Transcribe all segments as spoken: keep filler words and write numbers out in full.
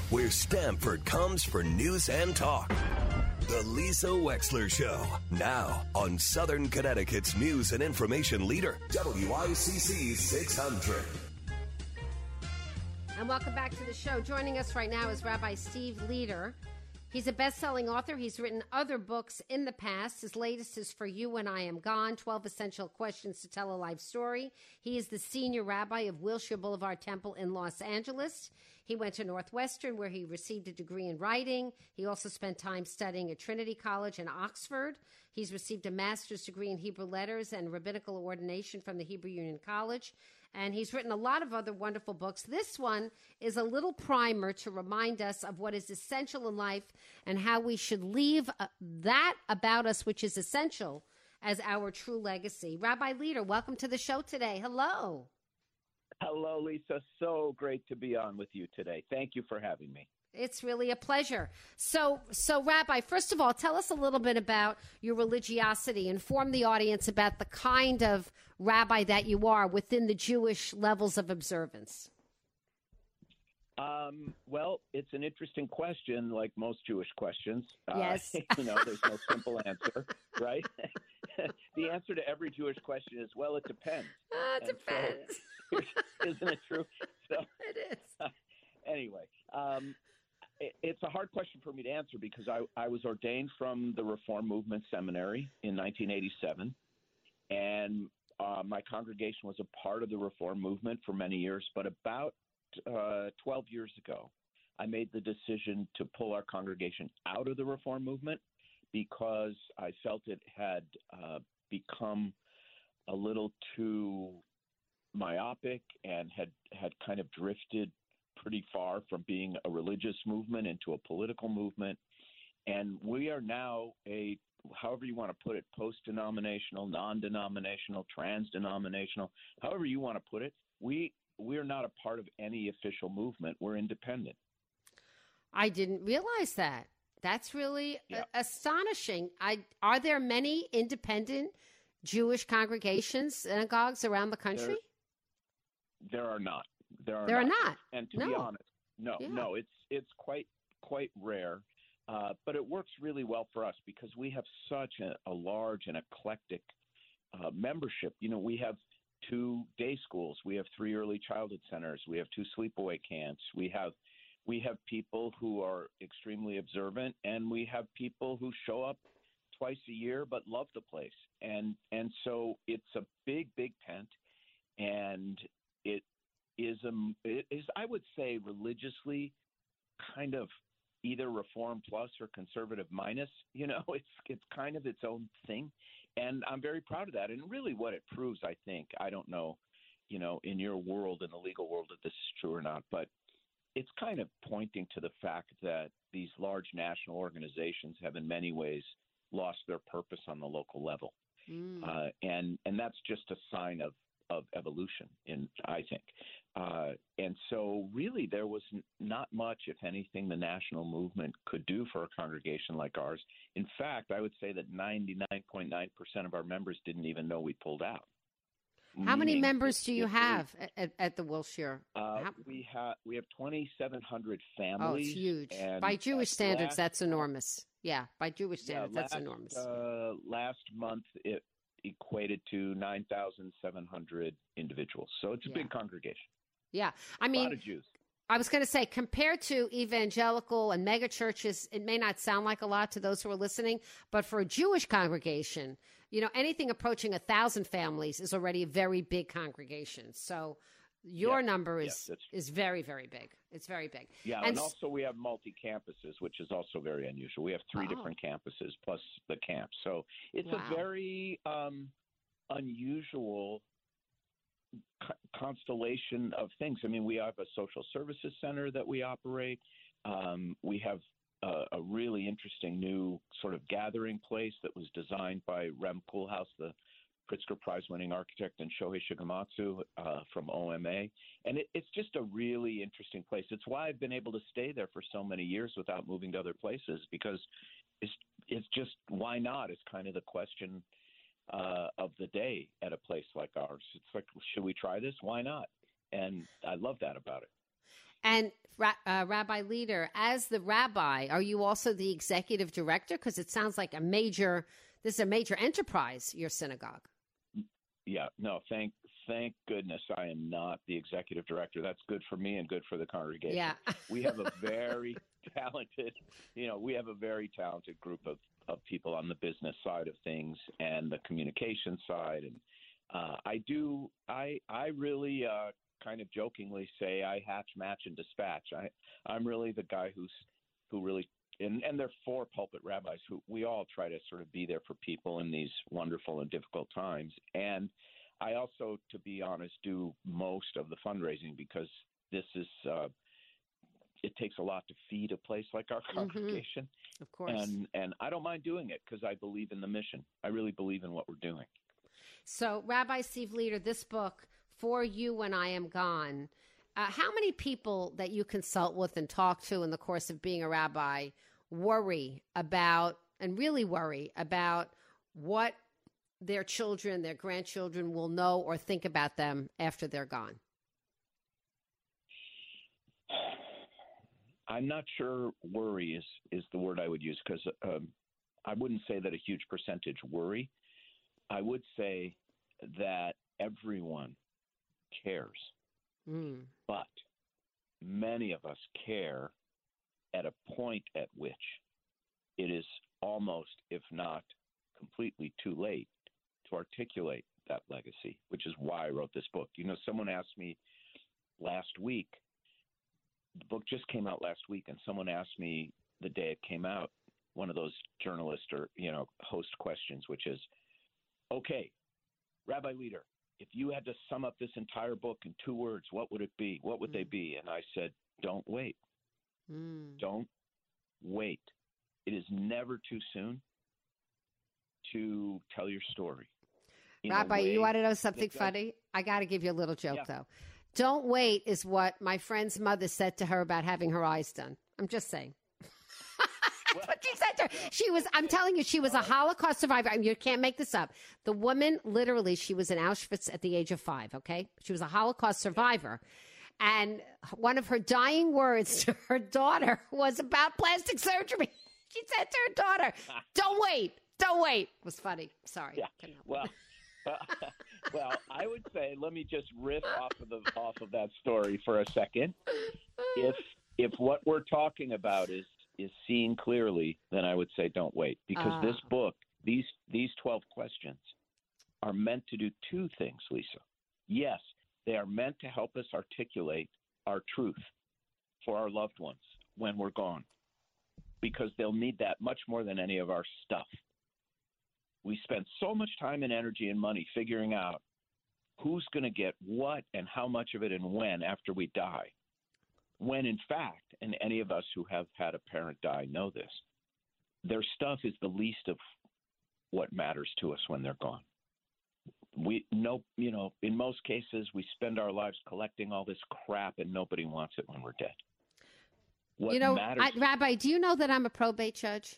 where Stamford comes for news and talk. The Lisa Wexler Show, now on Southern Connecticut's news and information leader, W I C C six hundred. And welcome back to the show. Joining us right now is Rabbi Steve Leder. He's a best-selling author. He's written other books in the past. His latest is For You When I Am Gone, twelve Essential Questions to Tell a Life Story. He is the senior rabbi of Wilshire Boulevard Temple in Los Angeles. He went to Northwestern, where he received a degree in writing. He also spent time studying at Trinity College in Oxford. He's received a master's degree in Hebrew letters and rabbinical ordination from the Hebrew Union College. And he's written a lot of other wonderful books. This one is a little primer to remind us of what is essential in life and how we should leave uh, that about us, which is essential, as our true legacy. Rabbi Leder, welcome to the show today. Hello. Hello, Lisa. So great to be on with you today. Thank you for having me. It's really a pleasure. So, so Rabbi, first of all, tell us a little bit about your religiosity. Inform the audience about the kind of rabbi that you are within the Jewish levels of observance. Um, well, it's an interesting question, like most Jewish questions. Yes. Uh, you know, there's no simple answer, right? The answer to every Jewish question is, well, it depends. Uh, it depends. So, isn't it true? So, it is. Uh, anyway, um, it, it's a hard question for me to answer because I, I was ordained from the Reform Movement Seminary in nineteen eighty-seven, and uh, my congregation was a part of the Reform Movement for many years, but about uh, twelve years ago, I made the decision to pull our congregation out of the Reform Movement because I felt it had uh, become a little too myopic and had, had kind of drifted pretty far from being a religious movement into a political movement. And we are now a, however you want to put it, post-denominational, non-denominational, trans-denominational, however you want to put it, we we're not a part of any official movement. We're independent. I didn't realize that. That's really Yeah. a- astonishing. I Are there many independent Jewish congregations, synagogues around the country? There, there are not. There are There not. are not. And to No. be honest, no, Yeah. no, it's it's quite quite rare. Uh, but it works really well for us because we have such a, a large and eclectic uh, membership. You know, we have two day schools, we have three early childhood centers, we have two sleepaway camps, we have we have people who are extremely observant, and we have people who show up twice a year but love the place. And and so it's a big, big tent, and it is a it is I would say religiously kind of either Reform plus or conservative minus. You know, it's it's kind of its own thing, and I'm very proud of that. And really, what it proves, I think, I don't know, you know, in your world, in the legal world, if this is true or not, but it's kind of pointing to the fact that these large national organizations have, in many ways, lost their purpose on the local level, Mm. uh, and and that's just a sign of. of evolution, in I think. Uh, and so really there was n- not much, if anything, the national movement could do for a congregation like ours. In fact, I would say that ninety-nine point nine percent of our members didn't even know we pulled out. How many Meaning members it- do you it really- have at, at, at the Wilshire? Uh, How- we have we have twenty-seven hundred oh, families. it's huge. and, By Jewish uh, standards, last- that's enormous. Yeah, by Jewish yeah, standards, that's last, enormous. Uh, last month, it equated to nine thousand seven hundred individuals. So it's a Yeah. big congregation. Yeah, I a lot mean, of Jews. I was going to say, compared to evangelical and mega churches, it may not sound like a lot to those who are listening, but for a Jewish congregation, you know, anything approaching a thousand families is already a very big congregation. So your Yes, number yes, is that's- is very, very big. It's very big. Yeah, And and, s- also we have multi-campuses, which is also very unusual. We have three Oh. different campuses plus the camp. So it's Wow. a very um, unusual co- constellation of things. I mean, we have a social services center that we operate. Um, we have a, a really interesting new sort of gathering place that was designed by Rem Koolhaas, the Pritzker Prize-winning architect, and Shohei Shigematsu uh, from O M A. And it, it's just a really interesting place. It's why I've been able to stay there for so many years without moving to other places, because it's it's just, why not, is kind of the question uh, of the day at a place like ours. It's like, should we try this? Why not? And I love that about it. And uh, Rabbi Leader, as the rabbi, are you also the executive director? Because it sounds like a major, this is a major enterprise, your synagogue. Yeah, no, thank thank goodness I am not the executive director. That's good for me and good for the congregation. Yeah. We have a very talented, you know, we have a very talented group of, of people on the business side of things and the communication side. And uh, I do, I I really uh, kind of jokingly say I hatch, match, and dispatch. I, I'm really the guy who's who really And, and there are four pulpit rabbis who we all try to sort of be there for people in these wonderful and difficult times. And I also, to be honest, do most of the fundraising because this is, uh, it takes a lot to feed a place like our congregation. Mm-hmm. Of course. And, and I don't mind doing it because I believe in the mission. I really believe in what we're doing. So, Rabbi Steve Leader, this book, For You When I Am Gone, uh, how many people that you consult with and talk to in the course of being a rabbi worry about, and really worry about, what their children, their grandchildren will know or think about them after they're gone? I'm not sure worry is, is the word I would use because um, I wouldn't say that a huge percentage worry. I would say that everyone cares, mm. but many of us care at a point at which it is almost, if not completely too late to articulate that legacy, which is why I wrote this book. You know, someone asked me last week, the book just came out last week, and someone asked me the day it came out, one of those journalist or, you know, host questions, which is, okay, Rabbi Leader, if you had to sum up this entire book in two words, what would it be? What would mm. they be? And I said, don't wait. Mm. Don't wait. It is never too soon to tell your story. Rabbi, you want to know something funny? I got to give you a little joke, yeah. though. Don't wait is what my friend's mother said to her about having her eyes done. I'm just saying. That's what she said to her. She was, I'm telling you, she was a Holocaust survivor. I mean, you can't make this up. The woman, literally, she was in Auschwitz at the age of five, okay? She was a Holocaust survivor. And one of her dying words to her daughter was about plastic surgery. She said to her daughter, don't wait, don't wait. It was funny. Sorry. Yeah. Well, well, I would say, let me just riff off of the off of that story for a second. If if what we're talking about is is seeing clearly, then I would say don't wait. Because uh. this book, these these twelve questions are meant to do two things, Lisa. Yes, they are meant to help us articulate our truth for our loved ones when we're gone, because they'll need that much more than any of our stuff. We spend so much time and energy and money figuring out who's going to get what and how much of it and when after we die, when in fact, and any of us who have had a parent die know this, their stuff is the least of what matters to us when they're gone. We know, you know, in most cases, we spend our lives collecting all this crap and nobody wants it when we're dead. What you know, matters, I, Rabbi, do you know that I'm a probate judge?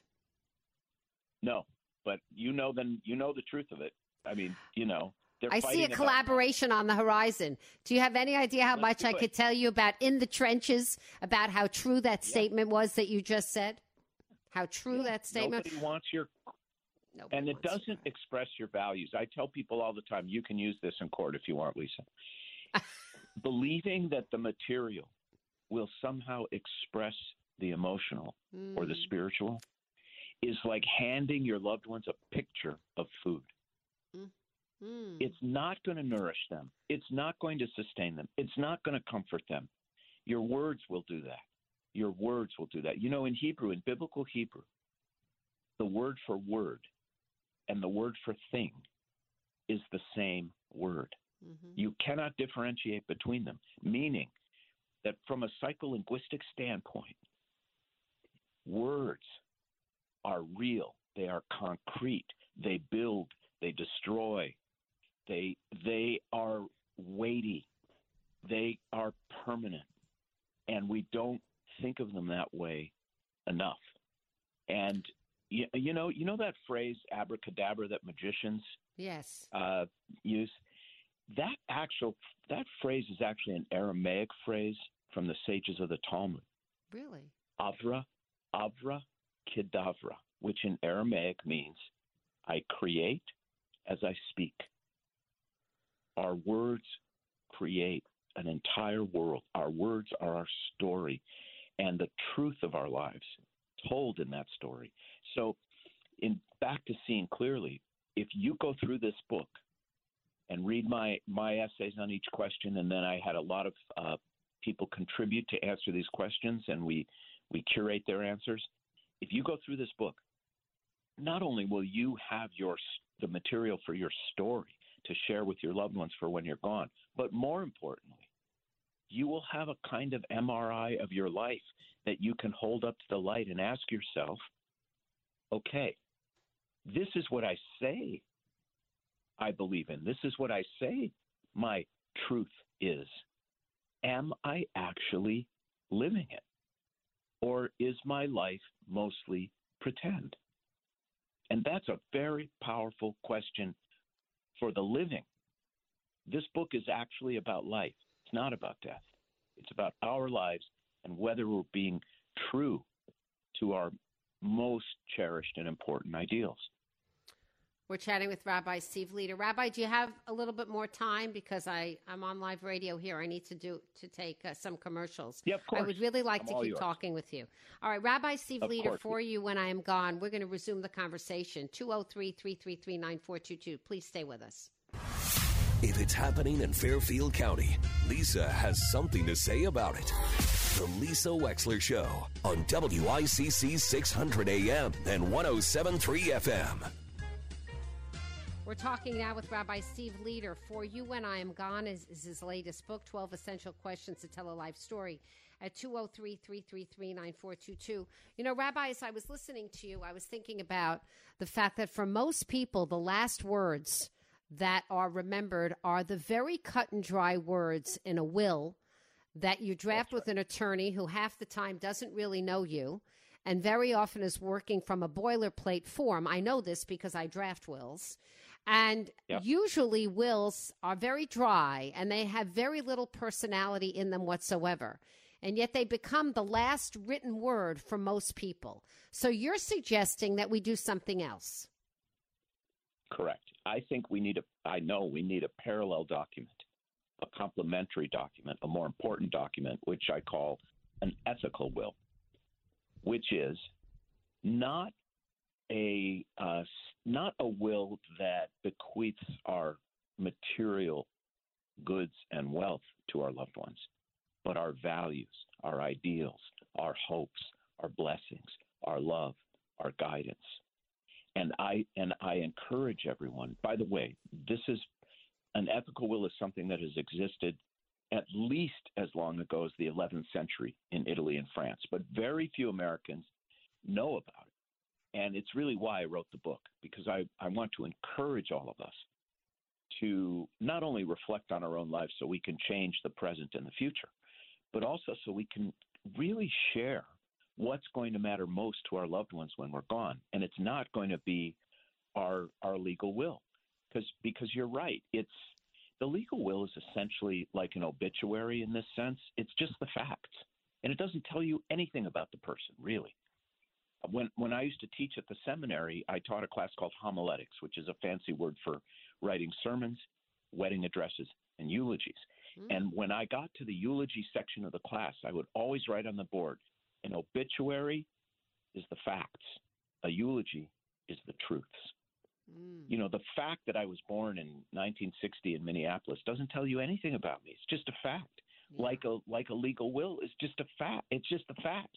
No, but you know, then you know the truth of it. I mean, you know, I see a collaboration on the horizon. Do you have any idea how Let's much I it. could tell you about in the trenches, about how true that yeah. statement was that you just said? How true yeah. that statement? Nobody wants your, Nobody and it wants doesn't your... express your values. I tell people all the time, you can use this in court if you want, Lisa. Believing that the material will somehow express the emotional mm. or the spiritual is like handing your loved ones a picture of food. Mm. Mm. It's not going to nourish them. It's not going to sustain them. It's not going to comfort them. Your words will do that. Your words will do that. You know, in Hebrew, in biblical Hebrew, the word for word and the word for thing is the same word. Mm-hmm. You cannot differentiate between them, meaning that from a psycholinguistic standpoint, words are real. They are concrete. They build. They destroy. They they are weighty. They are permanent. And we don't think of them that way enough. And you, you know, you know that phrase abracadabra that magicians yes uh, use? That actual that phrase is actually an Aramaic phrase from the sages of the Talmud. Really? Avra, Avra Kedavra, which in Aramaic means I create as I speak. Our words create an entire world. Our words are our story and the truth of our lives told in that story. So in back to seeing clearly, if you go through this book and read my, my essays on each question, and then I had a lot of uh, people contribute to answer these questions, and we, we curate their answers. If you go through this book, not only will you have your the material for your story to share with your loved ones for when you're gone, but more importantly, you will have a kind of M R I of your life that you can hold up to the light and ask yourself, okay, this is what I say I believe in. This is what I say my truth is. Am I actually living it? Or is my life mostly pretend? And that's a very powerful question for the living. This book is actually about life. It's not about death. It's about our lives and whether we're being true to our most cherished and important ideals. We're chatting with Rabbi Steve Leder. Rabbi, do you have a little bit more time? Because I, I'm on live radio here. I need to do to take uh, some commercials. Yeah, of course. I would really like I'm to all keep yours. talking with you. All right, Rabbi Steve Of Leder, course. for you when I am gone. We're going to resume the conversation. two oh three, three three three, nine four two two. Please stay with us. If it's happening in Fairfield County, Lisa has something to say about it. The Lisa Wexler Show on W I C C six hundred A M and one oh seven point three F M. We're talking now with Rabbi Steve Leder. For You When I Am Gone is, is his latest book, twelve Essential Questions to Tell a Life Story, at two oh three, three three three, nine four two two. You know, Rabbi, as I was listening to you, I was thinking about the fact that for most people, the last words that are remembered are the very cut and dry words in a will that you draft with an attorney who half the time doesn't really know you and very often is working from a boilerplate form. I know this because I draft wills. And Yep. usually wills are very dry and they have very little personality in them whatsoever. And yet they become the last written word for most people. So you're suggesting that we do something else. Correct. I think we need a, I know we need a parallel document, a complementary document, a more important document, which I call an ethical will, which is not a uh, not a will that bequeaths our material goods and wealth to our loved ones, but our values, our ideals, our hopes, our blessings, our love, our guidance. And I and I encourage everyone. By the way, this is an ethical will is something that has existed at least as long ago as the eleventh century in Italy and France, but very few Americans know about it. And it's really why I wrote the book, because I, I want to encourage all of us to not only reflect on our own lives so we can change the present and the future, but also so we can really share what's going to matter most to our loved ones when we're gone. And it's not going to be our our legal will, because because you're right. It's the legal will is essentially like an obituary in this sense. It's just the facts, and it doesn't tell you anything about the person, really. When when I used to teach at the seminary, I taught a class called homiletics, which is a fancy word for writing sermons, wedding addresses, and eulogies. Mm. And when I got to the eulogy section of the class, I would always write on the board, an obituary is the facts. A eulogy is the truths. Mm. You know, the fact that I was born in nineteen sixty in Minneapolis doesn't tell you anything about me. It's just a fact. Yeah. Like a like a legal will is just a fact. It's just the facts.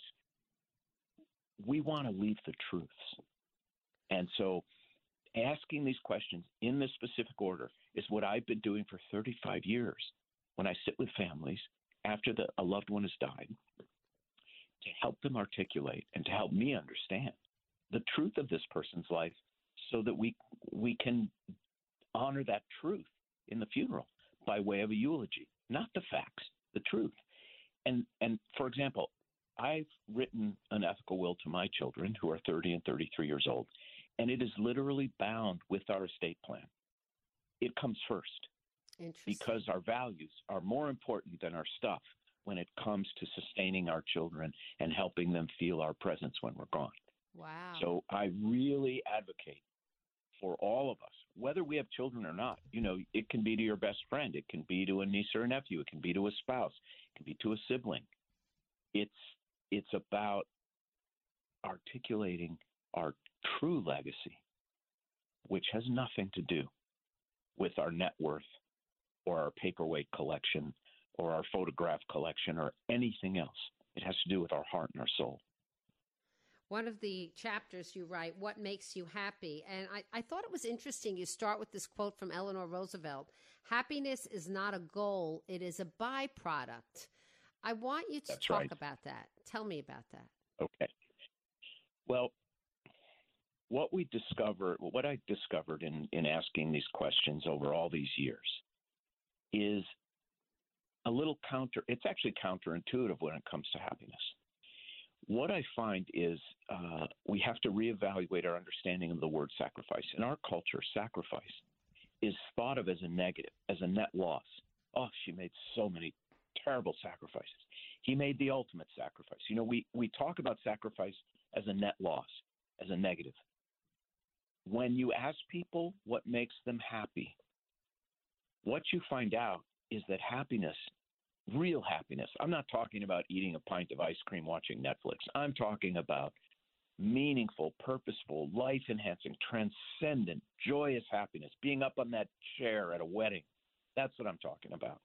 We want to leave the truths. And so asking these questions in this specific order is what I've been doing for thirty-five years when I sit with families after the, a loved one has died, to help them articulate and to help me understand the truth of this person's life so that we we can honor that truth in the funeral by way of a eulogy, not the facts, the truth. And and for example, I've written an ethical will to my children who are thirty and thirty-three years old, and it is literally bound with our estate plan. It comes first because our values are more important than our stuff. when it comes to sustaining our children and helping them feel our presence when we're gone. Wow. So I really advocate for all of us, whether we have children or not. You know, it can be to your best friend. It can be to a niece or a nephew. It can be to a spouse. It can be to a sibling. It's it's about articulating our true legacy, which has nothing to do with our net worth or our paperweight collection or our photograph collection or anything else. It has to do with our heart and our soul. One of the chapters you write, What Makes You Happy? And I, I thought it was interesting. You start with this quote from Eleanor Roosevelt. Happiness is not a goal. It is a byproduct. I want you to That's talk right. about that. Tell me about that. Okay. Well, what we discovered, what I discovered in, in asking these questions over all these years is a little counter, it's actually counterintuitive when it comes to happiness. What I find is uh, we have to reevaluate our understanding of the word sacrifice. In our culture, sacrifice is thought of as a negative, as a net loss. Oh, she made so many terrible sacrifices. He made the ultimate sacrifice. You know, we, we talk about sacrifice as a net loss, as a negative. When you ask people what makes them happy, what you find out is that happiness, real happiness, I'm not talking about eating a pint of ice cream watching Netflix. I'm talking about meaningful, purposeful, life-enhancing, transcendent, joyous happiness, being up on that chair at a wedding. That's what I'm talking about.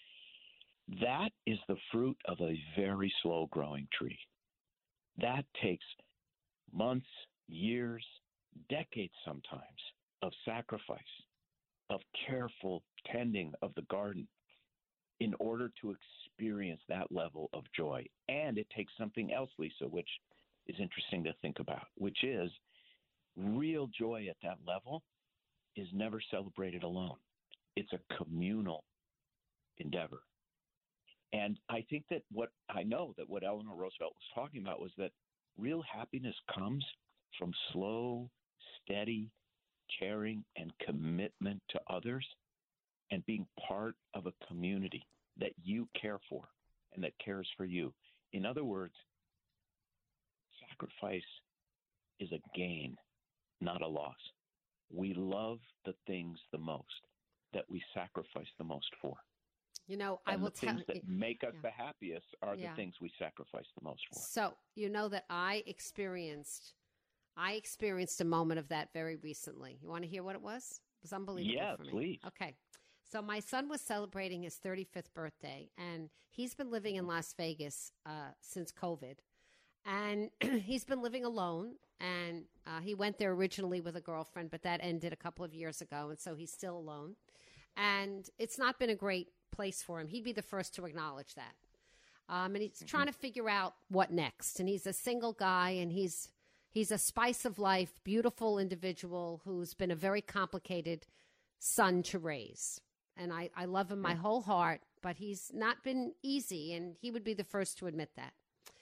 That is the fruit of a very slow-growing tree. That takes months, years, decades sometimes of sacrifice, of careful tending of the garden in order to experience that level of joy. And it takes something else, Lisa, which is interesting to think about, which is real joy at that level is never celebrated alone. It's a communal endeavor. And I think that what I know that what Eleanor Roosevelt was talking about was that real happiness comes from slow, steady caring and commitment to others and being part of a community that you care for and that cares for you. In other words, sacrifice is a gain, not a loss. We love the things the most that we sacrifice the most for. You know, I and will the tell things that make us yeah. the happiest are Yeah. the things we sacrifice the most for. So, you know that I experienced, I experienced a moment of that very recently. You want to hear what it was? It was unbelievable Yeah, for me. please. Okay. So my son was celebrating his thirty-fifth birthday, and he's been living in Las Vegas uh, since COVID. And he's been living alone, and uh, he went there originally with a girlfriend, but that ended a couple of years ago, and so he's still alone. And it's not been a great place for him. He'd be the first to acknowledge that. Um, and he's mm-hmm. trying to figure out what next. And he's a single guy, and he's he's a spice of life, beautiful individual who's been a very complicated son to raise. And I, I love him my whole heart, but he's not been easy, and he would be the first to admit that.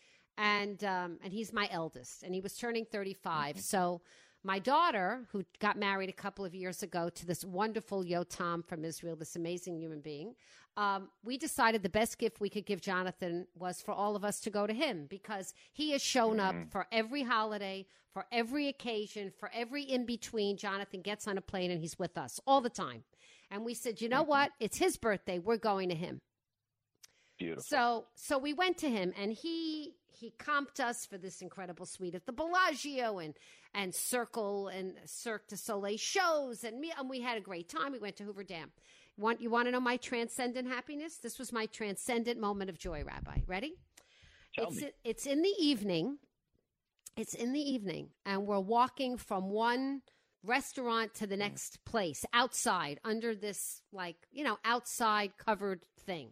And um, and he's my eldest, and he was turning thirty-five. Mm-hmm. So my daughter, who got married a couple of years ago to this wonderful Yotam from Israel, this amazing human being, um, we decided the best gift we could give Jonathan was for all of us to go to him, because he has shown mm-hmm. up for every holiday, for every occasion, for every in-between. Jonathan gets on a plane, and he's with us all the time. And we said, you know mm-hmm. what? It's his birthday. We're going to him. Beautiful. So so we went to him, and he he comped us for this incredible suite at the Bellagio and and Circle and Cirque du Soleil shows, and me and we had a great time. We went to Hoover Dam. Want you want to know my transcendent happiness? This was my transcendent moment of joy, Rabbi. Ready? Tell it's me. it's in the evening. It's in the evening, and we're walking from one restaurant to the next place outside under this, like, you know, outside covered thing.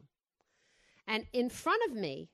And in front of me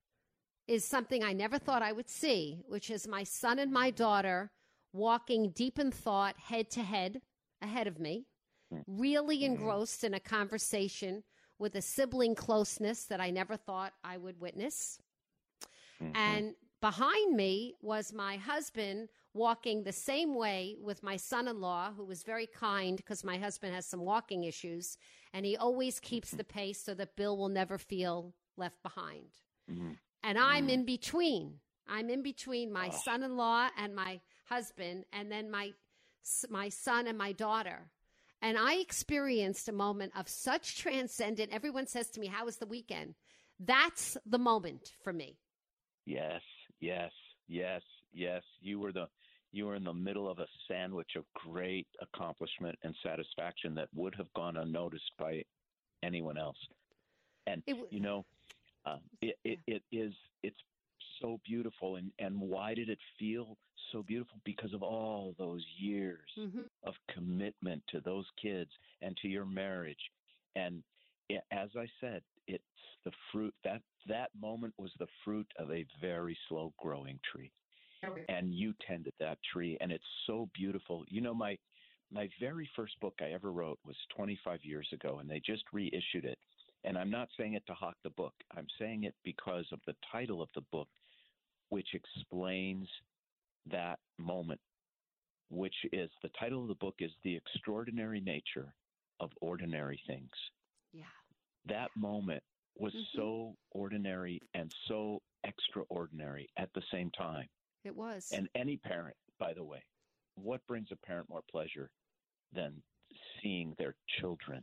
is something I never thought I would see, which is my son and my daughter walking deep in thought, head to head, ahead of me, really engrossed in a conversation with a sibling closeness that I never thought I would witness. Mm-hmm. And behind me was my husband walking the same way with my son-in-law, who was very kind because my husband has some walking issues, and he always keeps the pace so that Bill will never feel left behind. Mm-hmm. And I'm Mm-hmm. in between. I'm in between my Oh. son-in-law and my husband, and then my my son and my daughter. And I experienced a moment of such transcendent. Everyone says to me, "How was the weekend?" That's the moment for me. Yes, yes, yes, yes. You were the you were in the middle of a sandwich of great accomplishment and satisfaction that would have gone unnoticed by anyone else. And It w- you know, uh, it, it it is it's so beautiful. And and why did it feel so beautiful? Because of all those years Mhm. of commitment to those kids and to your marriage. And it, as I said, it's the fruit that that moment was the fruit of a very slow growing tree. And you tended that tree, and it's so beautiful. You know, my my very first book I ever wrote was twenty-five years ago, and they just reissued it. And I'm not saying it to hawk the book. I'm saying it because of the title of the book, which explains that moment, which is the title of the book is The Extraordinary Nature of Ordinary Things. Yeah. That moment was Mhm. so ordinary and so extraordinary at the same time. It was. And any parent, by the way, what brings a parent more pleasure than seeing their children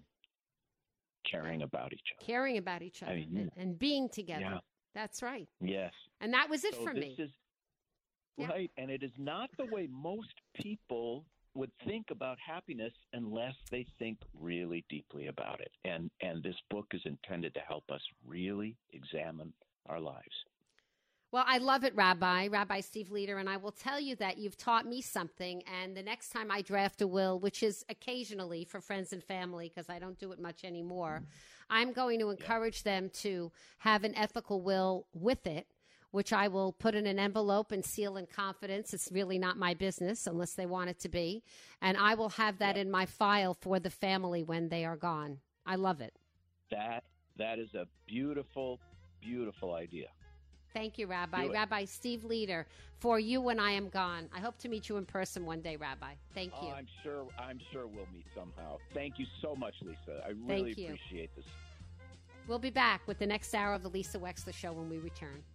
caring about each other? Caring about each other I mean, and, and being together. Yeah. That's right. Yes. And that was it So for this me. is Yeah. right, and it is not the way most people would think about happiness unless they think really deeply about it. And and this book is intended to help us really examine our lives. Well, I love it, Rabbi, Rabbi Steve Leder, and I will tell you that you've taught me something. And the next time I draft a will, which is occasionally for friends and family, because I don't do it much anymore, I'm going to encourage them to have an ethical will with it, which I will put in an envelope and seal in confidence. It's really not my business unless they want it to be. And I will have that in my file for the family when they are gone. I love it. That that is a beautiful, beautiful idea. Thank you, Rabbi. Do it. Rabbi Steve Leder, for you when I am gone. I hope to meet you in person one day, Rabbi. Thank you. Oh, I'm sure I'm sure we'll meet somehow. Thank you so much, Lisa. I really Thank you. appreciate this. We'll be back with the next hour of the Lisa Wexler Show when we return.